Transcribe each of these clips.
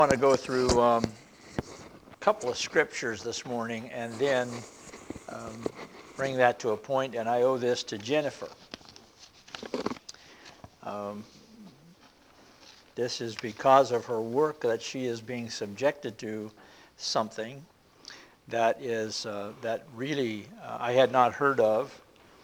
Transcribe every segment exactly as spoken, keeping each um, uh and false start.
I want to go through um, a couple of scriptures this morning and then um, bring that to a point, and I owe this to Jennifer. Um, this is because of her work that she is being subjected to something that is uh, that really uh, I had not heard of,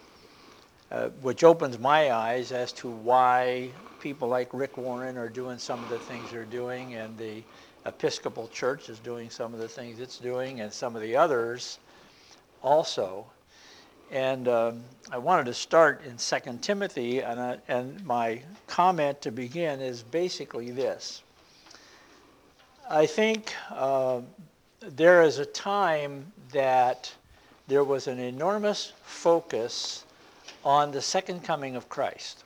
uh, which opens my eyes as to why people like Rick Warren are doing some of the things they're doing, and the Episcopal Church is doing some of the things it's doing, and some of the others also. And um, I wanted to start in Second Timothy, and, I, and my comment to begin is basically this. I think uh, there is a time that there was an enormous focus on the second coming of Christ.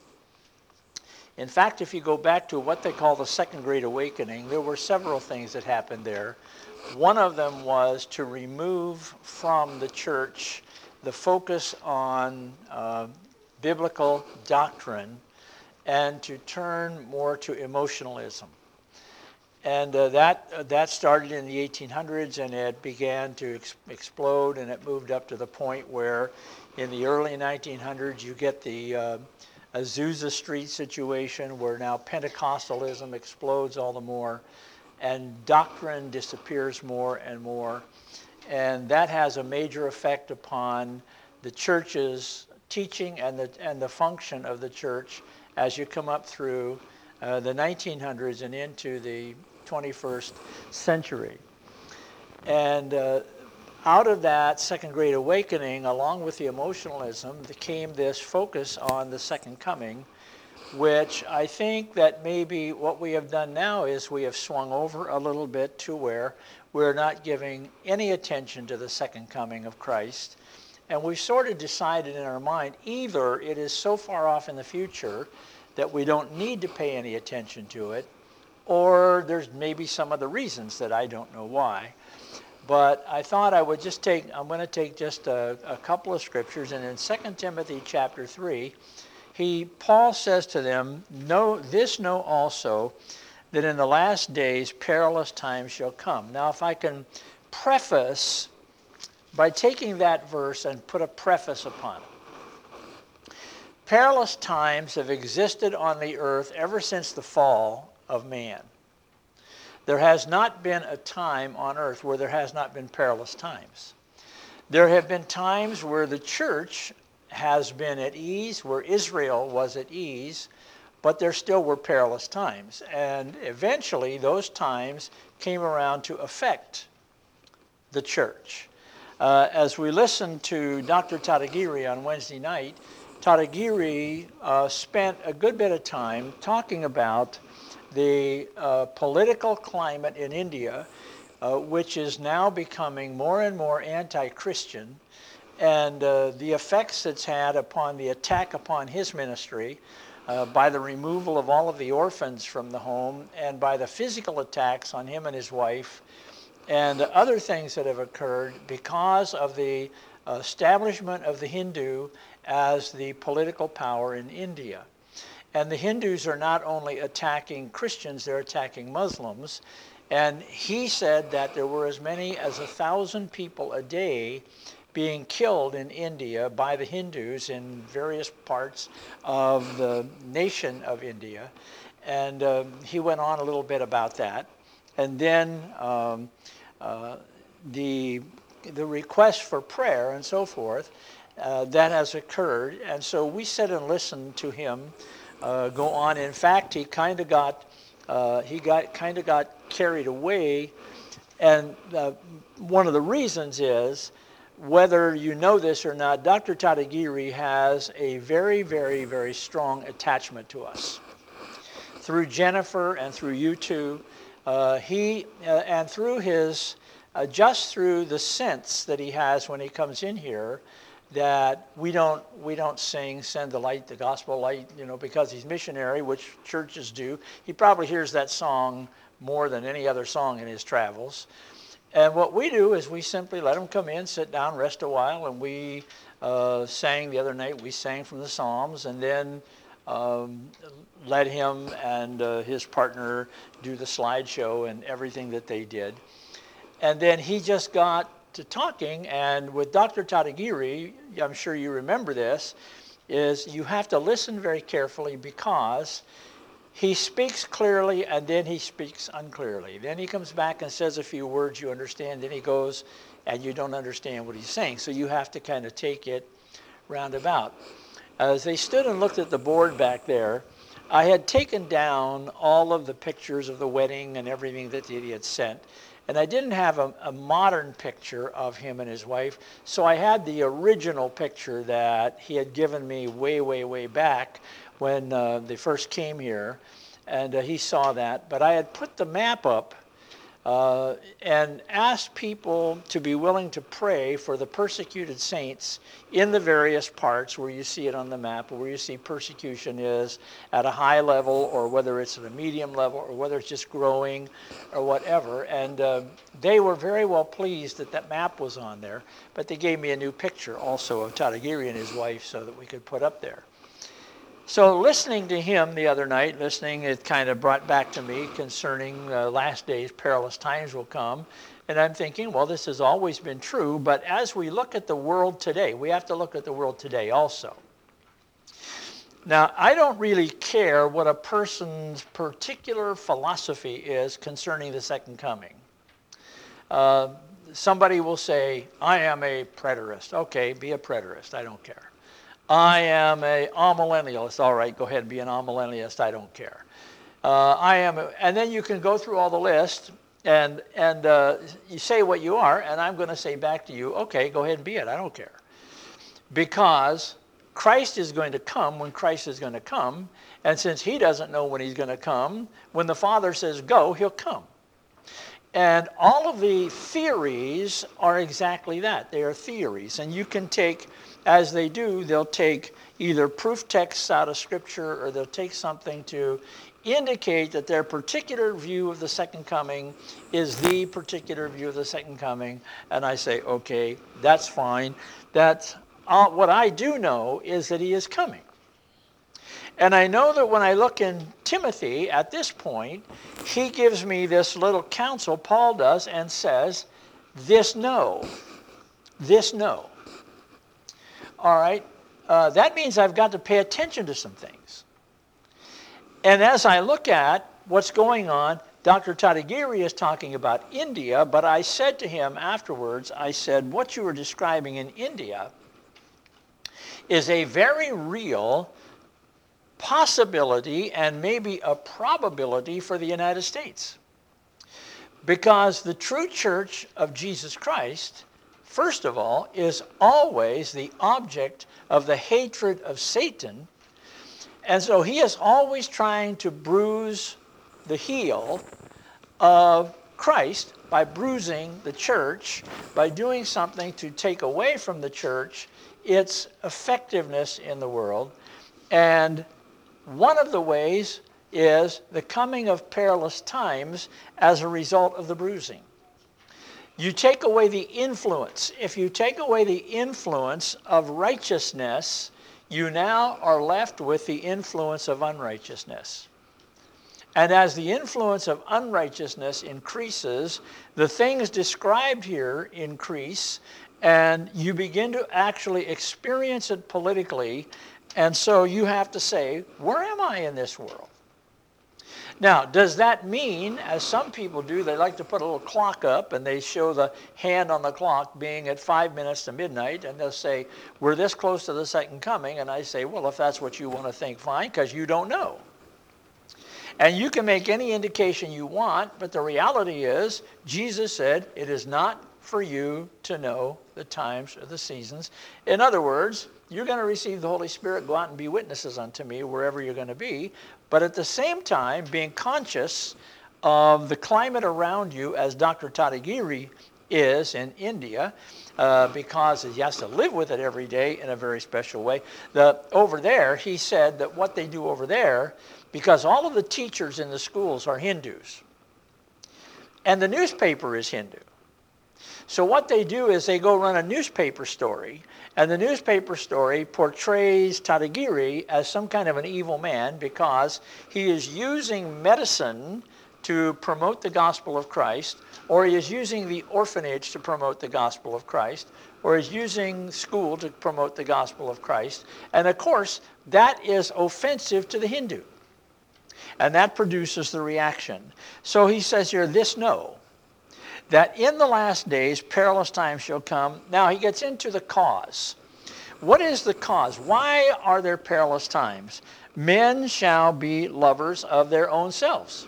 In fact, if you go back to what they call the Second Great Awakening, there were several things that happened there. One of them was to remove from the church the focus on uh, biblical doctrine and to turn more to emotionalism. And uh, that uh, that started in the eighteen hundreds, and it began to ex- explode, and it moved up to the point where in the early nineteen hundreds you get the uh, Azusa Street situation where now Pentecostalism explodes all the more and doctrine disappears more and more. And that has a major effect upon the church's teaching and the, and the function of the church as you come up through uh, the nineteen hundreds and into the twenty-first century. And uh, out of that Second Great Awakening, along with the emotionalism, came this focus on the second coming, which I think that maybe what we have done now is we have swung over a little bit to where we're not giving any attention to the second coming of Christ. And we've sort of decided in our mind, either it is so far off in the future that we don't need to pay any attention to it, or there's maybe some other reasons that I don't know why. But I thought I would just take, I'm going to take just a, a couple of scriptures, and in Second Timothy chapter three, he, Paul says to them, know, this know also, that in the last days perilous times shall come. Now if I can preface by taking that verse and put a preface upon it. Perilous times have existed on the earth ever since the fall of man. There has not been a time on earth where there has not been perilous times. There have been times where the church has been at ease, where Israel was at ease, but there still were perilous times. And eventually those times came around to affect the church. Uh, as we listened to Doctor Tadagiri on Wednesday night, Tadagiri uh, spent a good bit of time talking about the uh, political climate in India, uh, which is now becoming more and more anti-Christian, and uh, the effects it's had upon the attack upon his ministry uh, by the removal of all of the orphans from the home and by the physical attacks on him and his wife and other things that have occurred because of the establishment of the Hindu as the political power in India. And the Hindus are not only attacking Christians, they're attacking Muslims. And he said that there were as many as a thousand people a day being killed in India by the Hindus in various parts of the nation of India. And um, he went on a little bit about that. And then um, uh, the, the request for prayer and so forth, uh, that has occurred. And so we sit and listen to him uh, go on. In fact, he kind of got, uh, he got kind of got carried away. And uh, one of the reasons is, whether you know this or not, Doctor Tadagiri has a very, very, very strong attachment to us. Through Jennifer and through you two, uh, he, uh, and through his, uh, just through the sense that he has when he comes in here, that we don't, we don't sing, send the light, the gospel light, you know, because he's missionary, which churches do. He probably hears that song more than any other song in his travels. And what we do is we simply let him come in, sit down, rest a while, and we uh, sang the other night, we sang from the Psalms, and then um, let him and uh, his partner do the slideshow and everything that they did. And then he just got to talking, and with Doctor Tadigiri, I'm sure you remember this, is you have to listen very carefully because he speaks clearly and then he speaks unclearly. Then he comes back and says a few words you understand, then he goes and you don't understand what he's saying. So you have to kind of take it roundabout. As they stood and looked at the board back there, I had taken down all of the pictures of the wedding and everything that he had sent. And I didn't have a, a modern picture of him and his wife, so I had the original picture that he had given me way, way, way back when uh, they first came here, and uh, he saw that. But I had put the map up uh, and asked people to be willing to pray for the persecuted saints in the various parts where you see it on the map, where you see persecution is at a high level, or whether it's at a medium level, or whether it's just growing, or whatever. And uh, they were very well pleased that that map was on there, but they gave me a new picture also of Tadigiri and his wife so that we could put up there. So listening to him the other night, listening, it kind of brought back to me concerning uh, last days, perilous times will come. And I'm thinking, well, this has always been true, but as we look at the world today, we have to look at the world today also. Now, I don't really care what a person's particular philosophy is concerning the second coming. Uh, somebody will say, I am a preterist. Okay, be a preterist. I don't care. I am a amillennialist. All right, go ahead and be an amillennialist. I don't care. Uh, I am, a, and then you can go through all the list, and and uh, you say what you are, and I'm going to say back to you, okay, go ahead and be it. I don't care, because Christ is going to come when Christ is going to come, and since he doesn't know when he's going to come, when the Father says go, he'll come. And all of the theories are exactly that. They are theories, and you can take, as they do, they'll take either proof texts out of Scripture, or they'll take something to indicate that their particular view of the second coming is the particular view of the second coming. And I say, okay, that's fine. That's, uh, what I do know is that he is coming. And I know that when I look in Timothy at this point, he gives me this little counsel, Paul does, and says, this know, this know. All right, uh, that means I've got to pay attention to some things. And as I look at what's going on, Doctor Tadigiri is talking about India, but I said to him afterwards, I said, what you were describing in India is a very real possibility and maybe a probability for the United States. Because the true church of Jesus Christ, first of all, is always the object of the hatred of Satan. And so he is always trying to bruise the heel of Christ by bruising the church, by doing something to take away from the church its effectiveness in the world. And one of the ways is the coming of perilous times as a result of the bruising. You take away the influence. If you take away the influence of righteousness, you now are left with the influence of unrighteousness. And as the influence of unrighteousness increases, the things described here increase, and you begin to actually experience it politically. And so you have to say, where am I in this world? Now, does that mean, as some people do, they like to put a little clock up and they show the hand on the clock being at five minutes to midnight, and they'll say, we're this close to the second coming. And I say, well, if that's what you want to think, fine, because you don't know. And you can make any indication you want, but the reality is, Jesus said, it is not for you to know the times or the seasons. In other words, you're going to receive the Holy Spirit, go out and be witnesses unto me wherever you're going to be. But at the same time, being conscious of the climate around you, as Doctor Tadigiri is in India, uh, because he has to live with it every day in a very special way. The, over there, he said that what they do over there, because all of the teachers in the schools are Hindus, and the newspaper is Hindu. So what they do is they go run a newspaper story, and the newspaper story portrays Tadagiri as some kind of an evil man because he is using medicine to promote the gospel of Christ, or he is using the orphanage to promote the gospel of Christ, or is using school to promote the gospel of Christ. And of course, that is offensive to the Hindu. And that produces the reaction. So he says here, this know, that in the last days perilous times shall come. Now he gets into the cause. What is the cause? Why are there perilous times? Men shall be lovers of their own selves.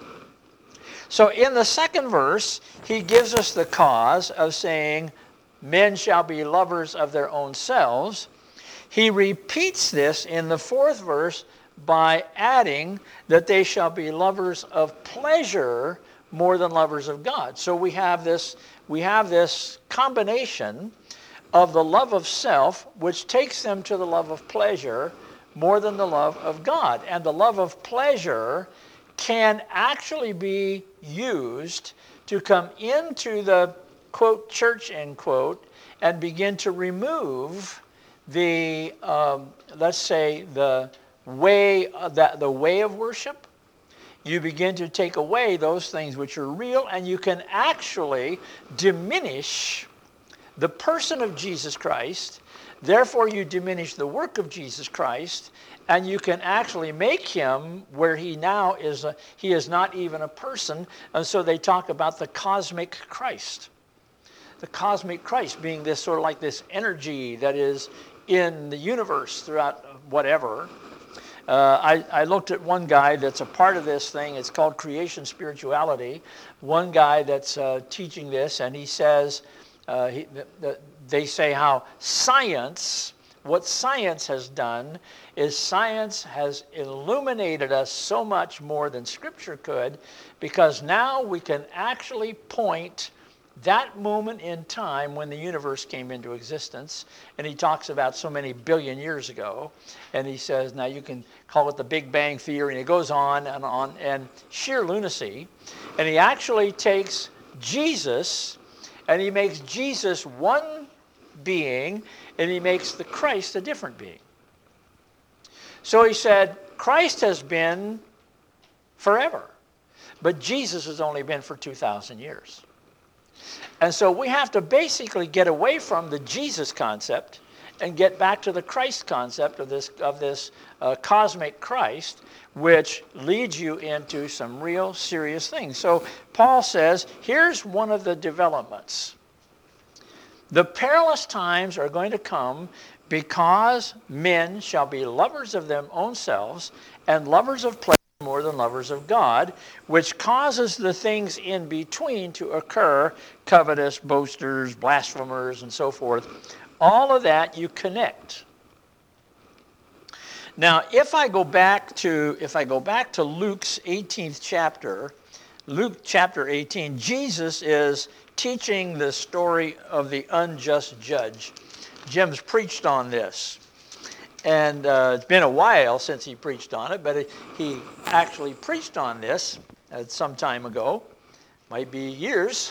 So in the second verse, he gives us the cause of saying, men shall be lovers of their own selves. He repeats this in the fourth verse by adding that they shall be lovers of pleasure more than lovers of God. So we have this, we have this combination of the love of self, which takes them to the love of pleasure more than the love of God. And the love of pleasure can actually be used to come into the, quote, church, end quote, and begin to remove the, um, let's say, the way, uh, the, the way of worship. You begin to take away those things which are real, and you can actually diminish the person of Jesus Christ. Therefore, you diminish the work of Jesus Christ, and you can actually make him where he now is, a, he is not even a person. And so they talk about the cosmic Christ. The cosmic Christ being this sort of like this energy that is in the universe throughout whatever. Uh, I, I looked at one guy that's a part of this thing. It's called Creation Spirituality. One guy that's uh, teaching this, and he says, uh, he, the, the, they say how science, what science has done is science has illuminated us so much more than Scripture could, because now we can actually point that moment in time when the universe came into existence. And he talks about so many billion years ago. And he says, now you can call it the Big Bang Theory. And it goes on and on, and sheer lunacy. And he actually takes Jesus, and he makes Jesus one being, and he makes the Christ a different being. So he said, Christ has been forever, but Jesus has only been for two thousand years. And so we have to basically get away from the Jesus concept and get back to the Christ concept of this, of this uh, cosmic Christ, which leads you into some real serious things. So Paul says, here's one of the developments. The perilous times are going to come because men shall be lovers of their own selves and lovers of pleasure more than lovers of God, which causes the things in between to occur, covetous, boasters, blasphemers, and so forth. All of that you connect. Now, if I go back to if I go back to Luke's eighteenth chapter, Luke chapter eighteen, Jesus is teaching the story of the unjust judge. Jim's preached on this. And uh, it's been a while since he preached on it, but he actually preached on this uh, some time ago. Might be years.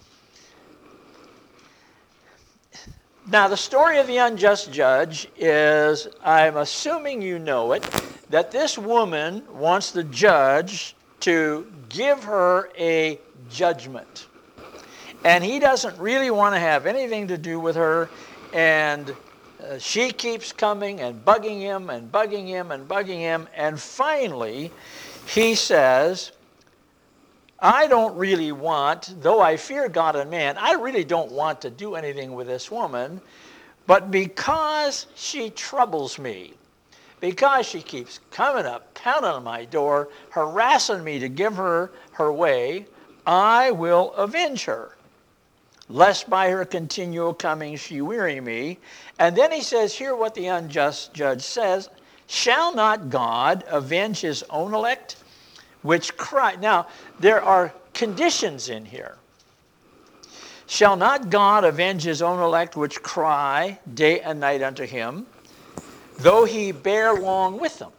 Now, the story of the unjust judge is, I'm assuming you know it, that this woman wants the judge to give her a judgment. And he doesn't really want to have anything to do with her, and Uh, she keeps coming and bugging him and bugging him and bugging him. And finally, he says, I don't really want, though I fear God and man, I really don't want to do anything with this woman. But because she troubles me, because she keeps coming up, pounding on my door, harassing me to give her her way, I will avenge her, lest by her continual coming she weary me. And then he says, hear what the unjust judge says, shall not God avenge his own elect, which cry? Now, there are conditions in here. Shall not God avenge his own elect, which cry day and night unto him, though he bear long with them?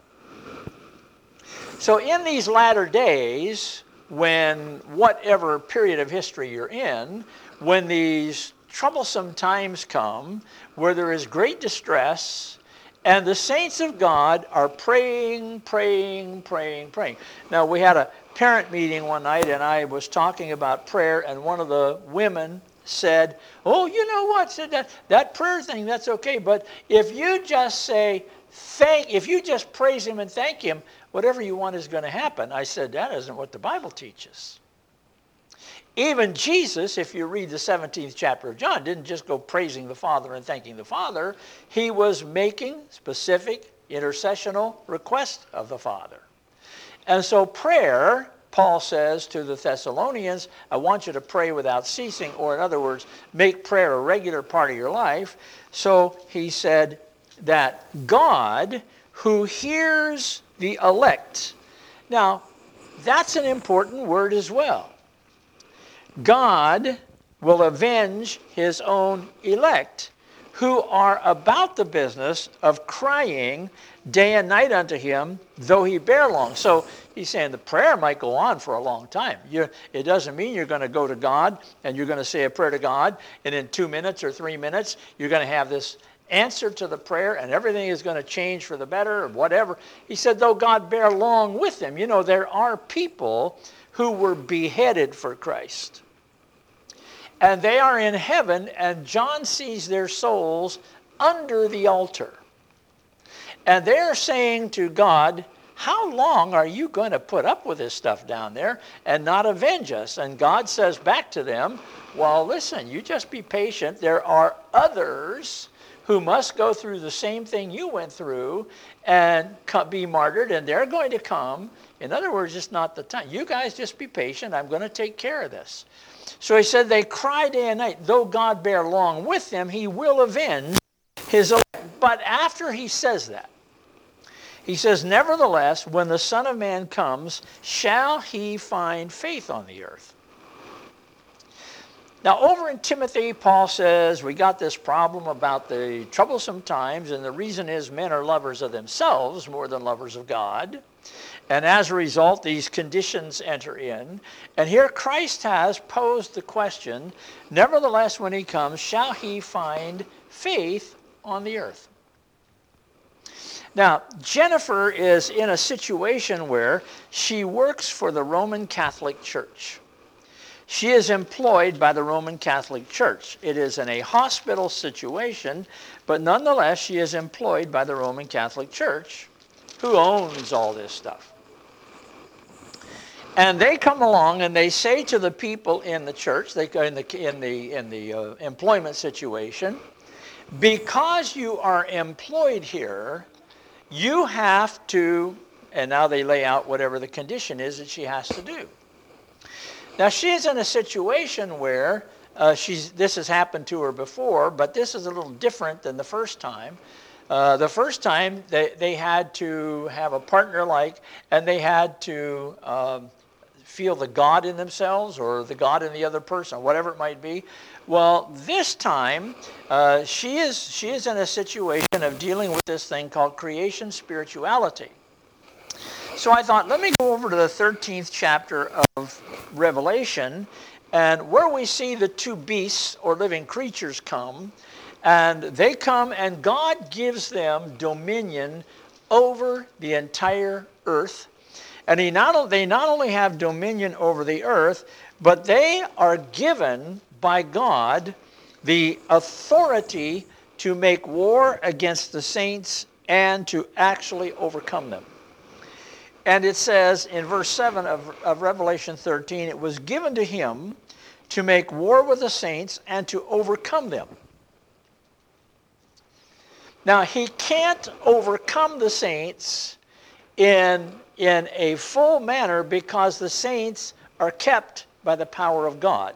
So in these latter days, when whatever period of history you're in, when these troublesome times come where there is great distress, and the saints of God are praying, praying, praying, praying. Now, we had a parent meeting one night, and I was talking about prayer, and one of the women said, oh, you know what, said that, that prayer thing, that's okay, but if you just say, thank, if you just praise him and thank him, whatever you want is going to happen. I said, that isn't what the Bible teaches. Even Jesus, if you read the seventeenth chapter of John, didn't just go praising the Father and thanking the Father. He was making specific intercessional requests of the Father. And so prayer, Paul says to the Thessalonians, I want you to pray without ceasing, or in other words, make prayer a regular part of your life. So he said that God, who hears the elect. Now, that's an important word as well. God will avenge his own elect, who are about the business of crying day and night unto him, though he bear long. So he's saying the prayer might go on for a long time. You, it doesn't mean you're going to go to God and you're going to say a prayer to God, and in two minutes or three minutes, you're going to have this answer to the prayer and everything is going to change for the better or whatever. He said, though God bear long with him. You know, there are people who were beheaded for Christ. And they are in heaven, and John sees their souls under the altar. And they're saying to God, how long are you going to put up with this stuff down there and not avenge us? And God says back to them, well, listen, you just be patient. There are others who must go through the same thing you went through and be martyred, and they're going to come. In other words, it's not the time. You guys just be patient. I'm going to take care of this. So he said, they cry day and night. Though God bear long with them, he will avenge his elect. But after he says that, he says, nevertheless, when the Son of Man comes, shall he find faith on the earth? Now, over in Timothy, Paul says, we got this problem about the troublesome times, and the reason is men are lovers of themselves more than lovers of God. And as a result, these conditions enter in. And here Christ has posed the question, nevertheless, when he comes, shall he find faith on the earth? Now, Jennifer is in a situation where she works for the Roman Catholic Church. She is employed by the Roman Catholic Church. It is in a hospital situation, but nonetheless, she is employed by the Roman Catholic Church, who owns all this stuff. And they come along and they say to the people in the church, they in the in the in the uh, employment situation, because you are employed here, you have to, and now they lay out whatever the condition is that she has to do. Now she is in a situation where uh, she's this has happened to her before, but this is a little different than the first time. Uh, the first time they they had to have a partner like, and they had to. Um, feel the God in themselves or the God in the other person, whatever it might be. Well, this time, uh, she is she is in a situation of dealing with this thing called creation spirituality. So I thought, let me go over to the thirteenth chapter of Revelation, and where we see the two beasts or living creatures come, and they come and God gives them dominion over the entire earth. And he not, they not only have dominion over the earth, but they are given by God the authority to make war against the saints and to actually overcome them. And it says in verse seven of, of Revelation thirteen, it was given to him to make war with the saints and to overcome them. Now, he can't overcome the saints in in a full manner because the saints are kept by the power of God.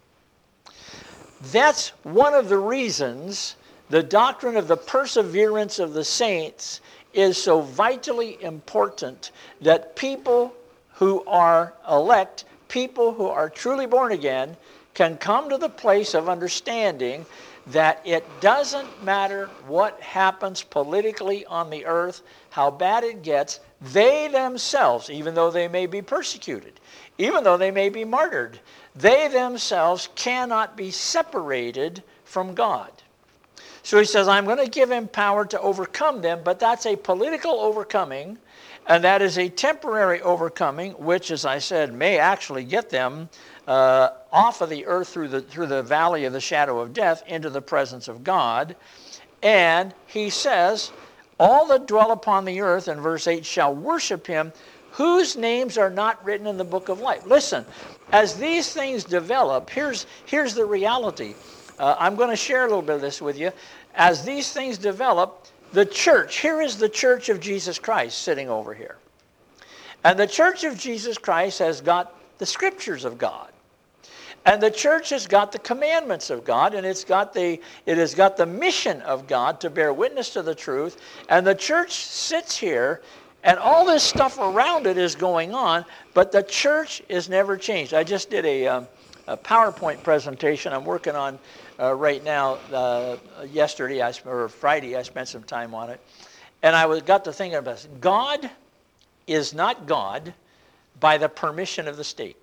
That's one of the reasons the doctrine of the perseverance of the saints is so vitally important, that people who are elect, people who are truly born again can come to the place of understanding that it doesn't matter what happens politically on the earth, how bad it gets, they themselves, even though they may be persecuted, even though they may be martyred, they themselves cannot be separated from God. So he says, I'm going to give him power to overcome them, but that's a political overcoming, and that is a temporary overcoming, which, as I said, may actually get them uh, off of the earth through the, through the valley of the shadow of death into the presence of God. And he says, all that dwell upon the earth, in verse eight, shall worship him, whose names are not written in the book of life. Listen, as these things develop, here's, here's the reality. Uh, I'm going to share a little bit of this with you. As these things develop, the church, here is the church of Jesus Christ sitting over here. And the church of Jesus Christ has got the scriptures of God. And the church has got the commandments of God, and it's got the, it has got the mission of God to bear witness to the truth. And the church sits here, and all this stuff around it is going on, but the church is never changed. I just did a, um, a PowerPoint presentation I'm working on uh, right now. Uh, yesterday, I, or Friday, I spent some time on it. And I was, got to thinking about this. God is not God by the permission of the state.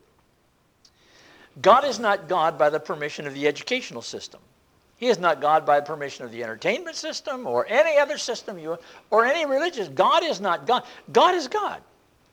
God is not God by the permission of the educational system. He is not God by permission of the entertainment system or any other system you or any religious. God is not God. God is God.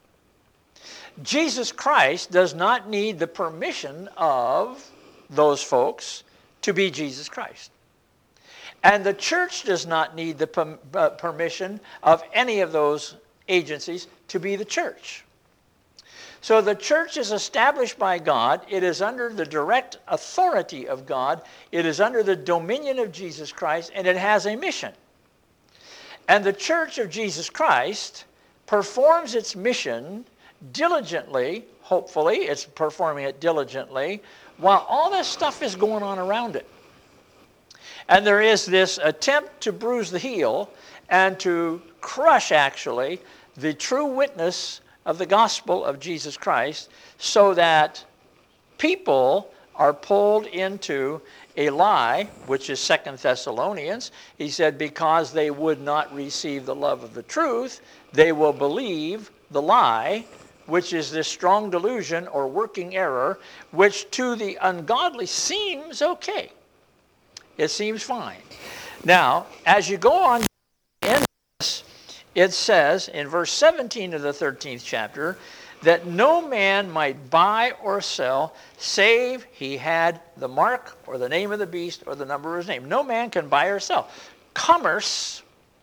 Jesus Christ does not need the permission of those folks to be Jesus Christ. And the church does not need the per- uh, permission of any of those agencies to be the church. So the church is established by God. It is under the direct authority of God. It is under the dominion of Jesus Christ, and it has a mission. And the church of Jesus Christ performs its mission diligently, hopefully. It's performing it diligently, while all this stuff is going on around it. And there is this attempt to bruise the heel and to crush, actually, the true witness of the gospel of Jesus Christ, so that people are pulled into a lie, which is Second Thessalonians. He said, because they would not receive the love of the truth, they will believe the lie, which is this strong delusion or working error, which to the ungodly seems okay. It seems fine. Now, as you go on in this, it says in verse seventeen of the thirteenth chapter that no man might buy or sell save he had the mark or the name of the beast or the number of his name. No man can buy or sell. Commerce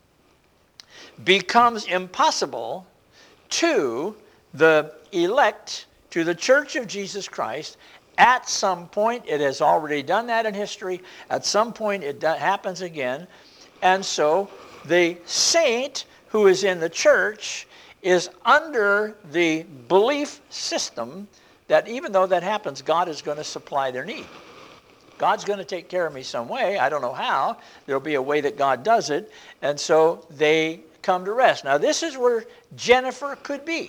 becomes impossible to the elect, to the church of Jesus Christ. At some point, it has already done that in history. At some point, it do- happens again. And so the saint who is in the church is under the belief system that even though that happens, God is going to supply their need. God's going to take care of me some way. I don't know how. There'll be a way that God does it. And so they come to rest. Now, this is where Jennifer could be.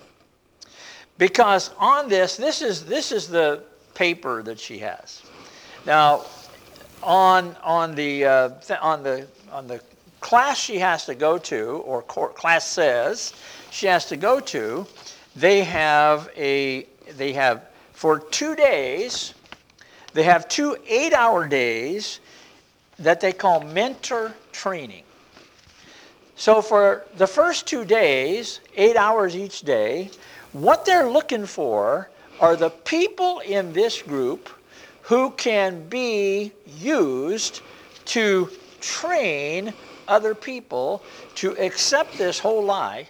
Because on this, this is this is the paper that she has. Now, on on the uh, th- on the on the class she has to go to, or court class says she has to go to, they have a they have for two days, they have two eight-hour days that they call mentor training. So for the first two days, eight hours each day, what they're looking for are the people in this group who can be used to train other people to accept this whole lie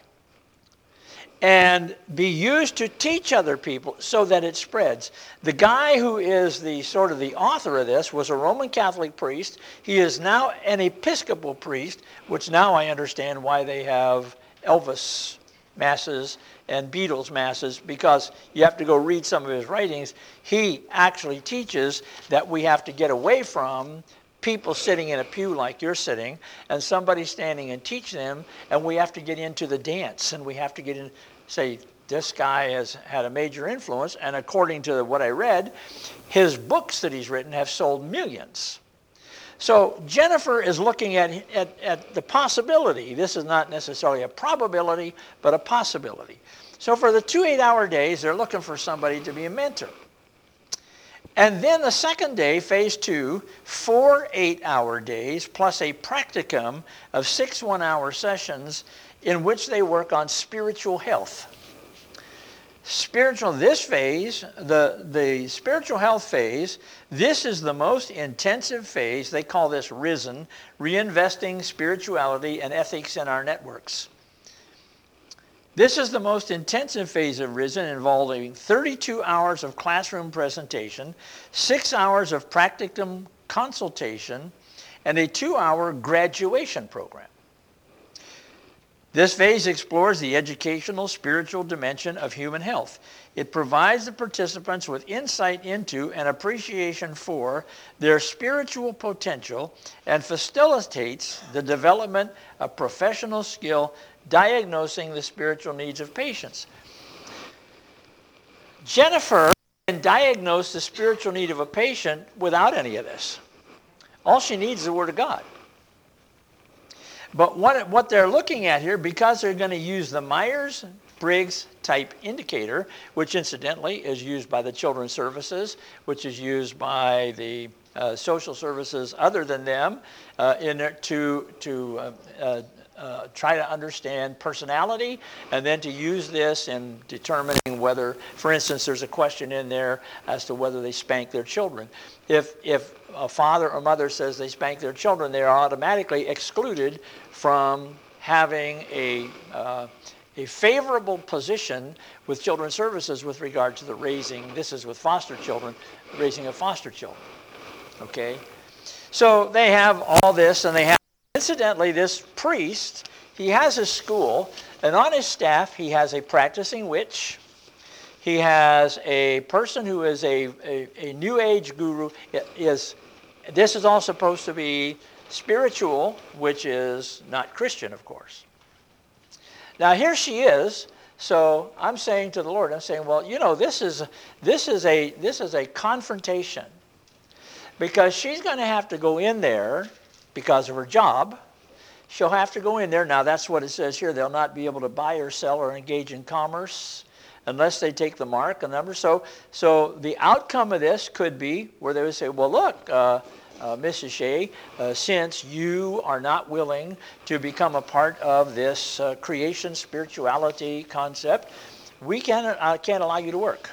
and be used to teach other people so that it spreads. The guy who is the sort of the author of this was a Roman Catholic priest. He is now an Episcopal priest, which now I understand why they have Elvis masses and Beatles masses, because you have to go read some of his writings. He actually teaches that we have to get away from people sitting in a pew like you're sitting and somebody standing and teach them, and we have to get into the dance, and we have to get in, say, this guy has had a major influence, and according to what I read, his books that he's written have sold millions. So Jennifer is looking at, at, at the possibility. This is not necessarily a probability, but a possibility. So for the two eight-hour days, they're looking for somebody to be a mentor. And then the second day, phase two, four eight-hour days plus a practicum of six one-hour sessions in which they work on spiritual health. Spiritual, this phase, the, the spiritual health phase, this is the most intensive phase. They call this RISEN, Reinvesting Spirituality and Ethics in Our Networks. This is the most intensive phase of RISEN, involving thirty-two hours of classroom presentation, six hours of practicum consultation, and a two-hour graduation program. This phase explores the educational, spiritual dimension of human health. It provides the participants with insight into and appreciation for their spiritual potential and facilitates the development of professional skill diagnosing the spiritual needs of patients. Jennifer can diagnose the spiritual need of a patient without any of this. All she needs is the Word of God. But what, what they're looking at here, because they're going to use the Myers-Briggs type indicator, which incidentally is used by the Children's Services, which is used by the uh, social services other than them, uh, in there to, to uh, uh, uh, try to understand personality, and then to use this in determining whether, for instance, there's a question in there as to whether they spank their children. If, if a father or mother says they spank their children, they are automatically excluded from having a, uh, a favorable position with Children's Services with regard to the raising, this is with foster children, raising of foster children, okay? So they have all this, and they have, incidentally, this priest, he has a school, and on his staff he has a practicing witch. He has a person who is a, a, a New Age guru. It is, this is all supposed to be spiritual, which is not Christian, of course. Now here she is. So I'm saying to the Lord, I'm saying, well, you know, this is this is a this is a confrontation, because she's going to have to go in there because of her job. She'll have to go in there. Now that's what it says here. They'll not be able to buy or sell or engage in commerce unless they take the mark, a number. So, so the outcome of this could be where they would say, well, look, uh, uh, Missus Shea, uh, since you are not willing to become a part of this uh, creation spirituality concept, we can't, uh, can't allow you to work.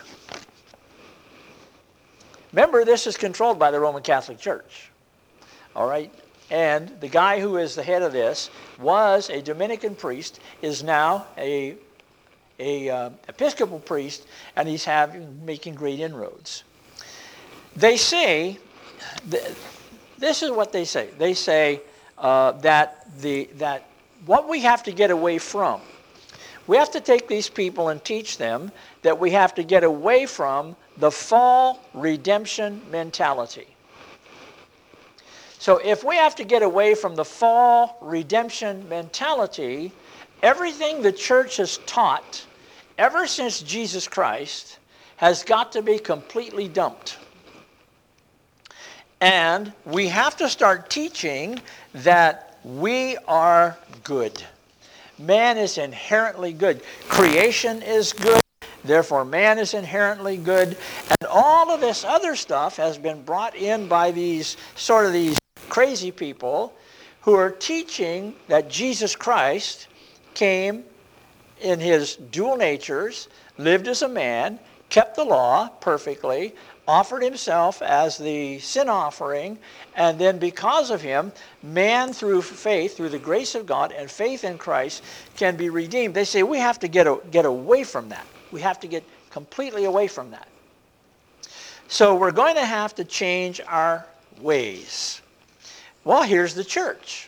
Remember, this is controlled by the Roman Catholic Church. All right? And the guy who is the head of this was a Dominican priest, is now a a uh, Episcopal priest, and he's having, making great inroads. They say, th this is what they say. They say uh, that, the, that what we have to get away from, we have to take these people and teach them that we have to get away from the fall redemption mentality. So if we have to get away from the fall redemption mentality, everything the church has taught ever since Jesus Christ has got to be completely dumped. And we have to start teaching that we are good. Man is inherently good. Creation is good. Therefore, man is inherently good. And all of this other stuff has been brought in by these sort of these crazy people who are teaching that Jesus Christ came in his dual natures, lived as a man, kept the law perfectly, offered himself as the sin offering, and then because of him, man through faith, through the grace of God and faith in Christ, can be redeemed. They say we have to get, a, get away from that. We have to get completely away from that. So we're going to have to change our ways. Well, here's the church.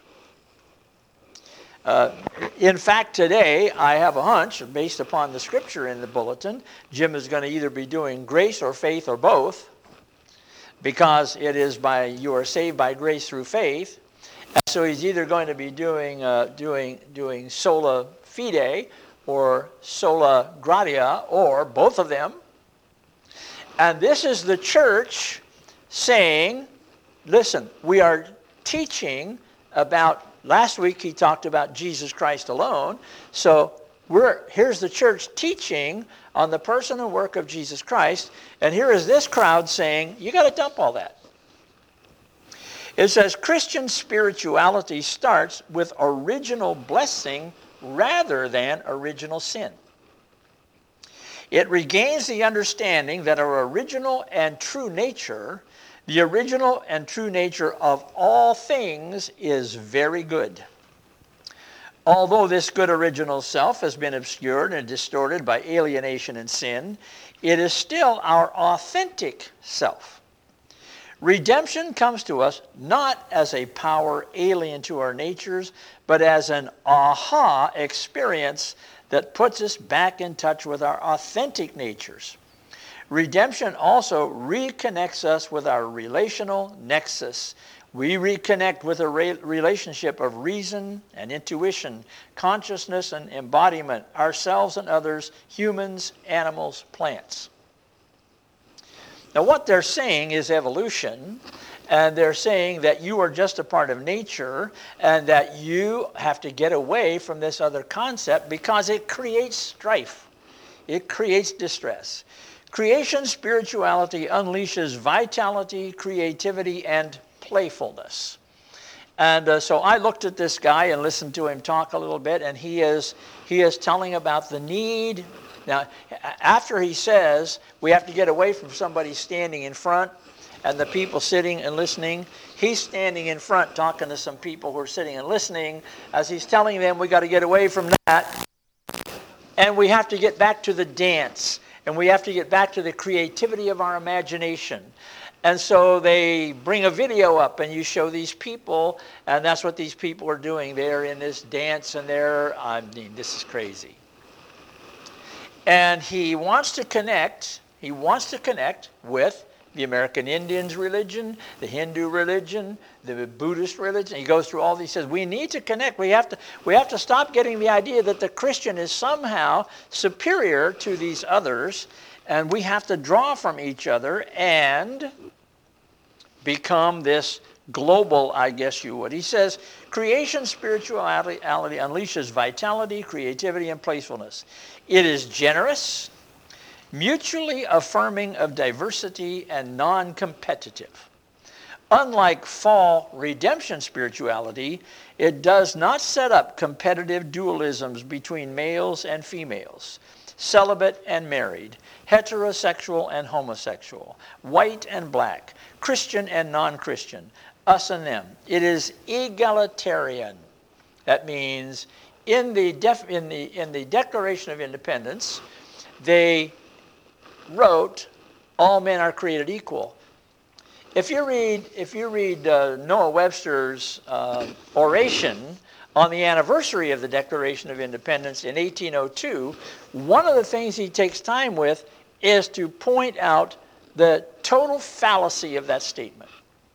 Uh, in fact, today, I have a hunch, based upon the scripture in the bulletin, Jim is going to either be doing grace or faith or both, because it is by, you are saved by grace through faith. And so he's either going to be doing, uh, doing, doing sola fide or sola gratia, or both of them. And this is the church saying, listen, we are teaching about, last week he talked about Jesus Christ alone. So we're here's the church teaching on the person and work of Jesus Christ. And here is this crowd saying, you got to dump all that. It says Christian spirituality starts with original blessing rather than original sin. It regains the understanding that our original and true nature, the original and true nature of all things, is very good. Although this good original self has been obscured and distorted by alienation and sin, it is still our authentic self. Redemption comes to us not as a power alien to our natures, but as an aha experience that puts us back in touch with our authentic natures. Redemption also reconnects us with our relational nexus. We reconnect with a re- relationship of reason and intuition, consciousness and embodiment, ourselves and others, humans, animals, plants. Now what they're saying is evolution, and they're saying that you are just a part of nature and that you have to get away from this other concept because it creates strife. It creates distress. Creation spirituality unleashes vitality, creativity, and playfulness. And uh, so I looked at this guy and listened to him talk a little bit, and he is he is telling about the need. Now, after he says we have to get away from somebody standing in front and the people sitting and listening, he's standing in front talking to some people who are sitting and listening as he's telling them we got to get away from that and we have to get back to the dance and we have to get back to the creativity of our imagination. And so they bring a video up and you show these people, and that's what these people are doing. They're in this dance and they're, I mean, this is crazy. And he wants to connect, he wants to connect with the American Indians religion, the Hindu religion, the Buddhist religion. He goes through all these, he says, we need to connect. We have to, we have to stop getting the idea that the Christian is somehow superior to these others, and we have to draw from each other and become this global, I guess you would. He says, creation spirituality unleashes vitality, creativity, and playfulness. It is generous, mutually affirming of diversity, and non-competitive. Unlike fall redemption spirituality, it does not set up competitive dualisms between males and females, celibate and married, heterosexual and homosexual, white and black, Christian and non-Christian, us and them. It is egalitarian. That means in the, def, in the, in the Declaration of Independence, they wrote, all men are created equal. If you read, if you read uh, Noah Webster's uh, oration on the anniversary of the Declaration of Independence in eighteen oh two, one of the things he takes time with is to point out the total fallacy of that statement.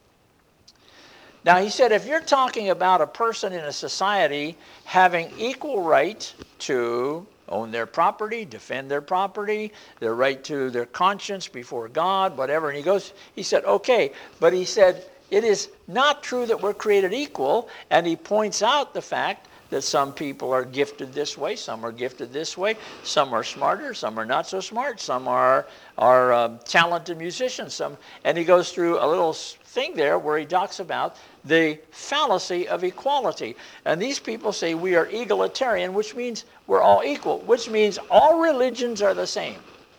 Now, he said, if you're talking about a person in a society having equal right to own their property, defend their property, their right to their conscience before God, whatever, and he goes, he said, okay, but he said, it is not true that we're created equal, and he points out the fact that some people are gifted this way, some are gifted this way, some are smarter, some are not so smart, some are, are um, talented musicians, some, and he goes through a little thing there where he talks about the fallacy of equality. And these people say we are egalitarian, which means we're all equal, which means all religions are the same.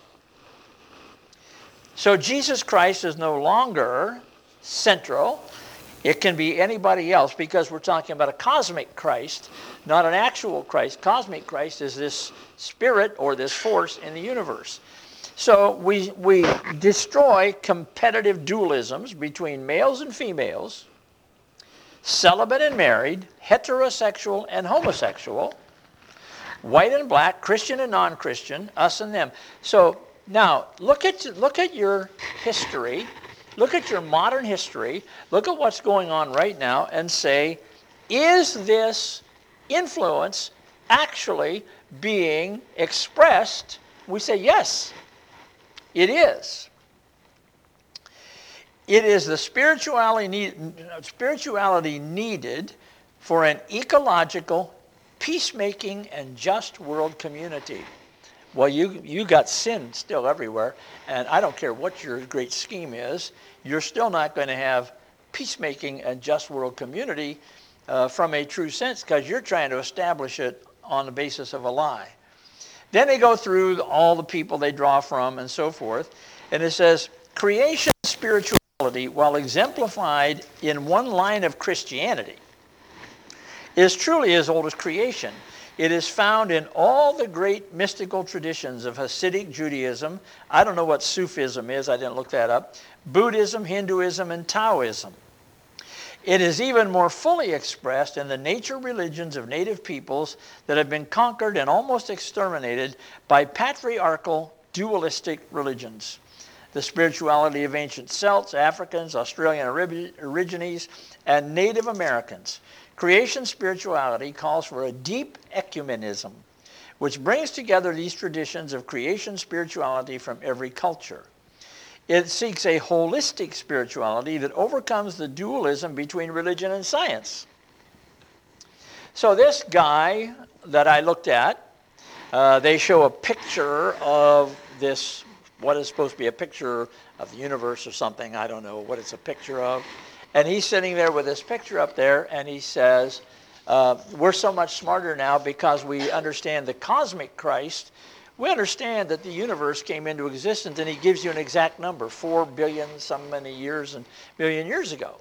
So Jesus Christ is no longer central. It can be anybody else because we're talking about a cosmic Christ, not an actual Christ. Cosmic Christ is this spirit or this force in the universe. So we, we destroy competitive dualisms between males and females, celibate and married, heterosexual and homosexual, white and black, Christian and non-Christian, us and them. So now look at, look at your history, look at your modern history, look at what's going on right now and say, is this influence actually being expressed, we say, yes, it is. It is the spirituality, need, spirituality needed for an ecological, peacemaking, and just world community. Well, you, you got sin still everywhere, and I don't care what your great scheme is, you're still not going to have peacemaking and just world community uh, from a true sense, because you're trying to establish it on the basis of a lie. Then they go through all the people they draw from and so forth, and it says, creation spirituality, while exemplified in one line of Christianity, is truly as old as creation. It is found in all the great mystical traditions of Hasidic Judaism. I don't know what Sufism is, I didn't look that up. Buddhism, Hinduism, and Taoism. It is even more fully expressed in the nature religions of native peoples that have been conquered and almost exterminated by patriarchal, dualistic religions. The spirituality of ancient Celts, Africans, Australian Aborigines, and Native Americans. Creation spirituality calls for a deep ecumenism, which brings together these traditions of creation spirituality from every culture. It seeks a holistic spirituality that overcomes the dualism between religion and science. So this guy that I looked at, uh, they show a picture of this, what is supposed to be a picture of the universe or something. I don't know what it's a picture of. And he's sitting there with this picture up there, and he says, uh, we're so much smarter now because we understand the cosmic Christ. We understand that the universe came into existence, and he gives you an exact number, four billion some many years and million years ago.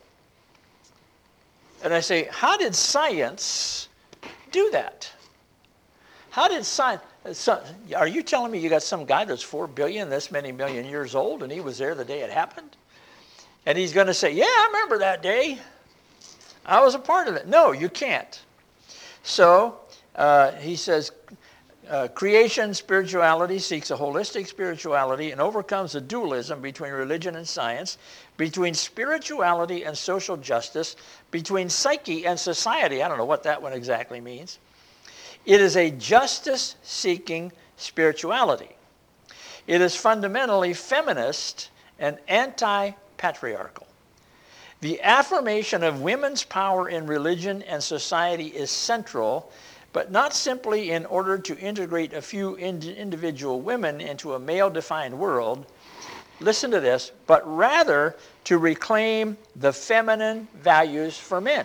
And I say, how did science do that? How did science, so, are you telling me you got some guy that's four billion, this many million years old, and he was there the day it happened? And he's going to say, yeah, I remember that day. I was a part of it. No, you can't. So uh, he says, uh, creation spirituality seeks a holistic spirituality and overcomes the dualism between religion and science, between spirituality and social justice, between psyche and society. I don't know what that one exactly means. It is a justice-seeking spirituality. It is fundamentally feminist and anti-patriarchal. The affirmation of women's power in religion and society is central, but not simply in order to integrate a few ind- individual women into a male-defined world. Listen to this, but rather to reclaim the feminine values for men.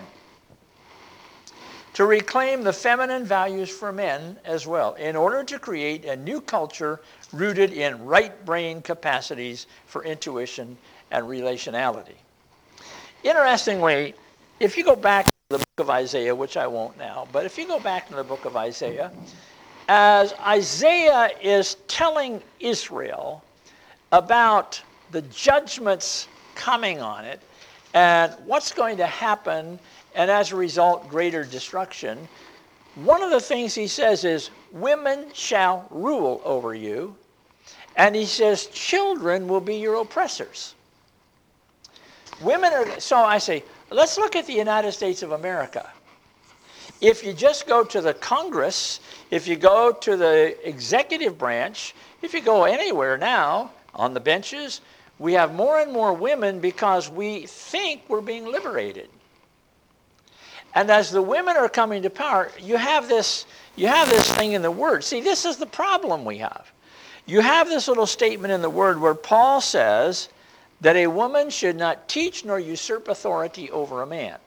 To reclaim the feminine values for men as well, in order to create a new culture rooted in right brain capacities for intuition and relationality. Interestingly, if you go back to the book of Isaiah, which I won't now, but if you go back to the book of Isaiah, as Isaiah is telling Israel about the judgments coming on it and what's going to happen, and as a result, greater destruction, one of the things he says is, women shall rule over you, and he says, children will be your oppressors. Women are, so I say, let's look at the United States of America. If you just go to the Congress, if you go to the executive branch, if you go anywhere now on the benches, we have more and more women because we think we're being liberated. And as the women are coming to power, you have this, you have this thing in the Word. See, this is the problem we have. You have this little statement in the Word where Paul says that a woman should not teach nor usurp authority over a man.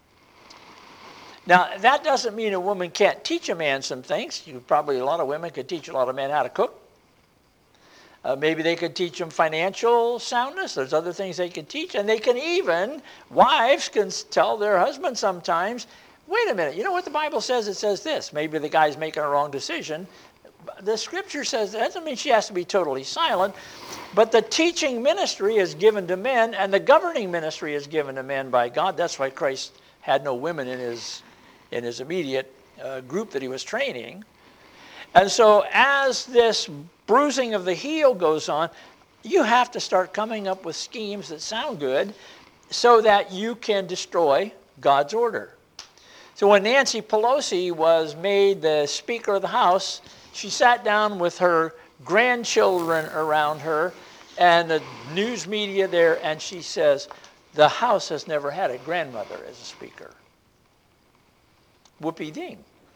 Now, that doesn't mean a woman can't teach a man some things. You probably, a lot of women could teach a lot of men how to cook. Uh, maybe they could teach them financial soundness. There's other things they could teach. And they can even, wives can tell their husband sometimes, wait a minute, you know what the Bible says? It says this. Maybe the guy's making a wrong decision. The scripture says that doesn't mean she has to be totally silent, but the teaching ministry is given to men, and the governing ministry is given to men by God. That's why Christ had no women in his, in his immediate uh, group that he was training. And so as this bruising of the heel goes on, you have to start coming up with schemes that sound good so that you can destroy God's order. So when Nancy Pelosi was made the Speaker of the House, she sat down with her grandchildren around her and the news media there, and she says, the House has never had a grandmother as a Speaker. Whoopee ding.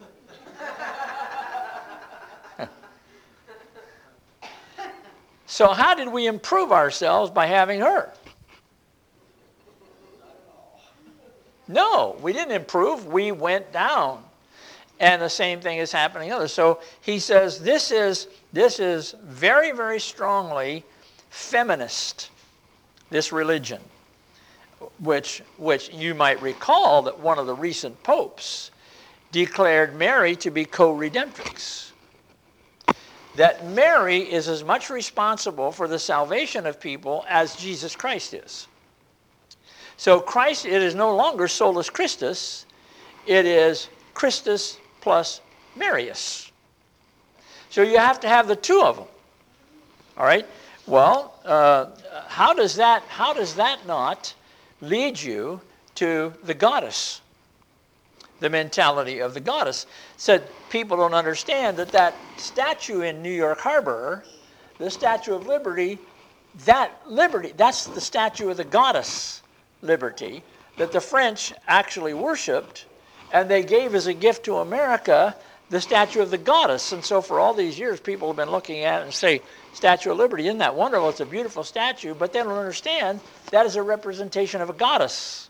So how did we improve ourselves by having her? No, we didn't improve. We went down. And the same thing is happening to others. So he says this is, this is very, very strongly feminist, this religion, which, which you might recall that one of the recent popes declared Mary to be co-redemptrix. That Mary is as much responsible for the salvation of people as Jesus Christ is. So Christ, it is no longer solus Christus, it is Christus plus Marius. So you have to have the two of them. All right? Well, uh, how does that, how does that not lead you to the goddess? The mentality of the goddess. Said people don't understand that that statue in New York Harbor, the Statue of Liberty, that liberty, that's the statue of the goddess Liberty that the French actually worshipped, and they gave as a gift to America the statue of the goddess. And so for all these years, people have been looking at it and say, Statue of Liberty, isn't that wonderful? It's a beautiful statue, but they don't understand that is a representation of a goddess.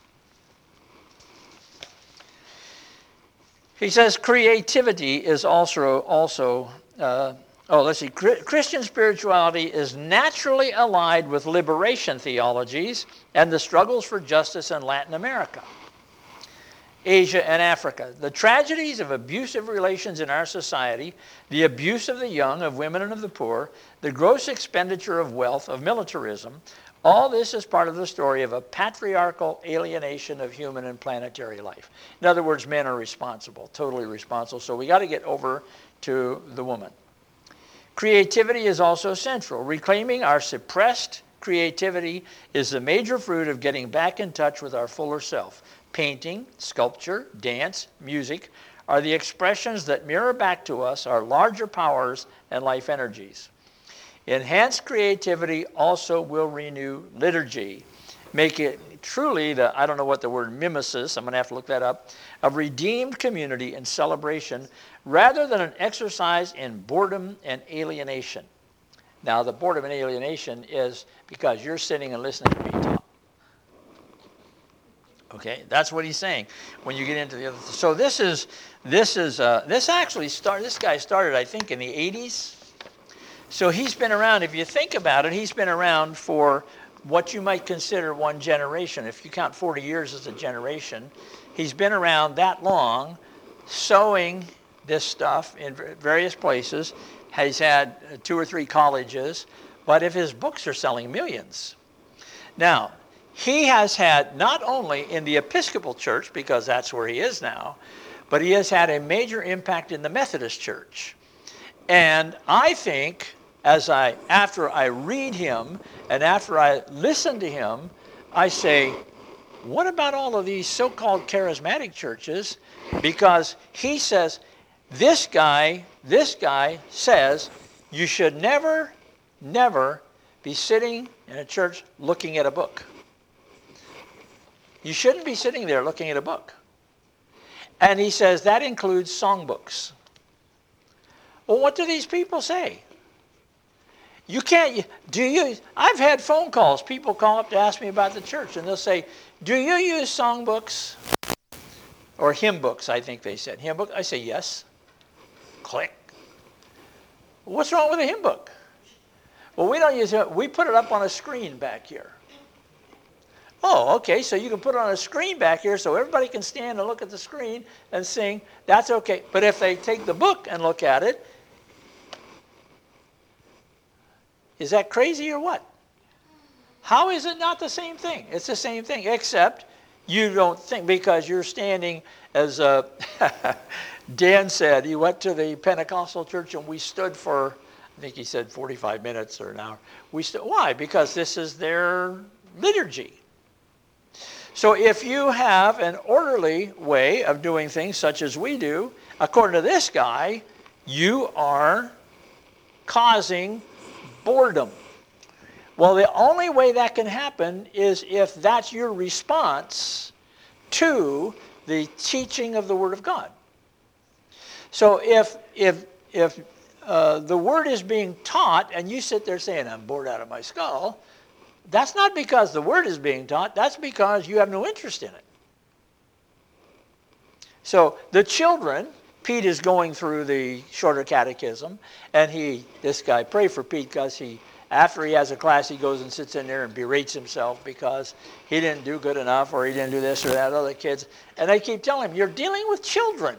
He says creativity is also, also uh, oh, let's see, Christian spirituality is naturally allied with liberation theologies and the struggles for justice in Latin America, Asia, and Africa. The tragedies of abusive relations in our society, the abuse of the young, of women, and of the poor, the gross expenditure of wealth, of militarism, all this is part of the story of a patriarchal alienation of human and planetary life. In other words, men are responsible, totally responsible. So we got to get over to the woman. Creativity is also central. Reclaiming our suppressed creativity is the major fruit of getting back in touch with our fuller self. Painting, sculpture, dance, music are the expressions that mirror back to us our larger powers and life energies. Enhanced creativity also will renew liturgy. Make it truly the, I don't know what the word mimesis, I'm going to have to look that up, a redeemed community and celebration rather than an exercise in boredom and alienation. Now, the boredom and alienation is because you're sitting and listening to me talk. Okay, that's what he's saying when you get into the other. So this is, this is, uh, this actually started, this guy started, I think, in the eighties. So he's been around, if you think about it, he's been around for what you might consider one generation. If you count forty years as a generation, he's been around that long, sowing this stuff in various places. He's had two or three colleges, but if his books are selling millions. Now, he has had, not only in the Episcopal Church, because that's where he is now, but he has had a major impact in the Methodist Church. And I think, as I, after I read him and after I listen to him, I say, what about all of these so-called charismatic churches? Because he says, this guy, this guy says, you should never, never be sitting in a church looking at a book. You shouldn't be sitting there looking at a book. And he says that includes songbooks. Well, what do these people say? You can't, do you, I've had phone calls. People call up to ask me about the church, and they'll say, do you use songbooks? Or hymn books, I think they said. Hymn book? I say, yes. Click. What's wrong with a hymn book? Well, we don't use it. We put it up on a screen back here. Oh, okay, so you can put it on a screen back here so everybody can stand and look at the screen and sing. That's okay. But if they take the book and look at it, is that crazy or what? How is it not the same thing? It's the same thing, except you don't think, because you're standing, as uh, Dan said, he went to the Pentecostal church and we stood for, I think he said forty-five minutes or an hour. We stood, why? Because this is their liturgy. So if you have an orderly way of doing things such as we do, according to this guy, you are causing boredom. Well, the only way that can happen is if that's your response to the teaching of the Word of God. So if if if uh, the Word is being taught and you sit there saying, I'm bored out of my skull, that's not because the Word is being taught, that's because you have no interest in it. So the children, Pete is going through the shorter catechism, and he, this guy, pray for Pete because he, after he has a class, he goes and sits in there and berates himself because he didn't do good enough or he didn't do this or that, other kids. And they keep telling him, you're dealing with children.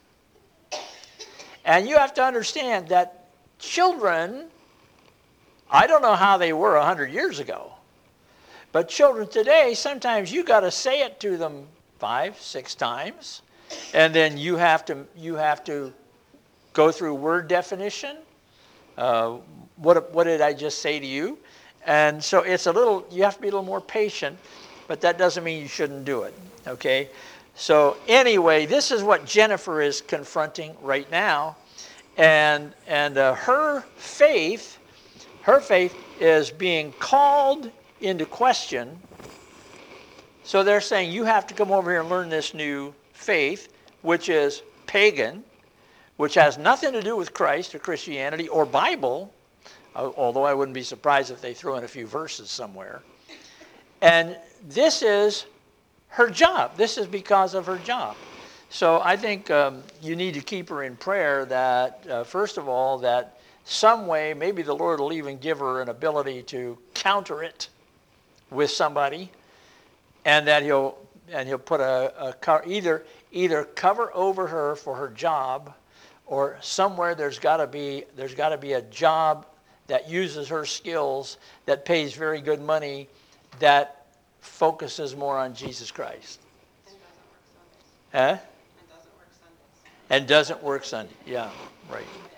And you have to understand that children, I don't know how they were a hundred years ago, but children today, sometimes you got to say it to them five, six times, and then you have to you have to go through word definition. Uh, what what did I just say to you? And so it's a little, you have to be a little more patient, but that doesn't mean you shouldn't do it. Okay. So anyway, this is what Jennifer is confronting right now, and and uh, her faith, her faith is being called into question. So they're saying you have to come over here and learn this new faith, which is pagan, which has nothing to do with Christ or Christianity or Bible, although I wouldn't be surprised if they threw in a few verses somewhere. And this is her job. This is because of her job. So I think um, you need to keep her in prayer that, uh, first of all, that some way, maybe the Lord will even give her an ability to counter it with somebody, and that he'll and he'll put a, a co- either either cover over her for her job, or somewhere there's got to be there's got to be a job that uses her skills, that pays very good money, that focuses more on Jesus Christ. And doesn't work Sundays. Huh? And doesn't work Sundays. And doesn't work Sunday. Yeah, right.